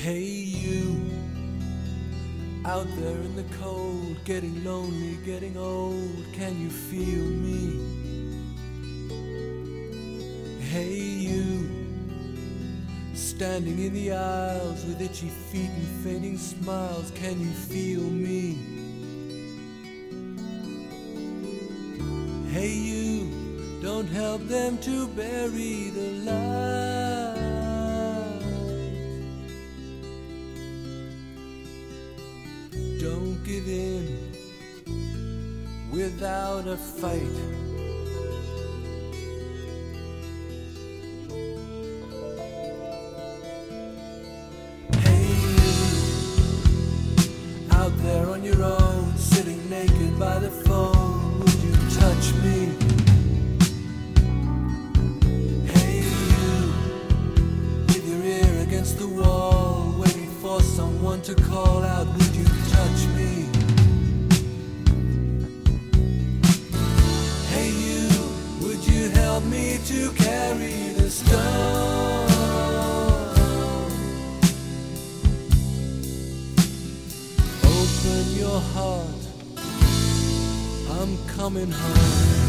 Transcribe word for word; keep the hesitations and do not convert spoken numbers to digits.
Hey you, out there in the cold, getting lonely, getting old, can you feel me? Hey you, standing in the aisles with itchy feet and fainting smiles, can you feel me? Hey you, don't help them to bury the light. Don't give in without a fight. Hey you, out there on your own, sitting naked by the phone, would you touch me? Hey you, with your ear against the wall, waiting for someone to call out, would you touch me? Hey you, would you help me to carry the stone? Open your heart, I'm coming home.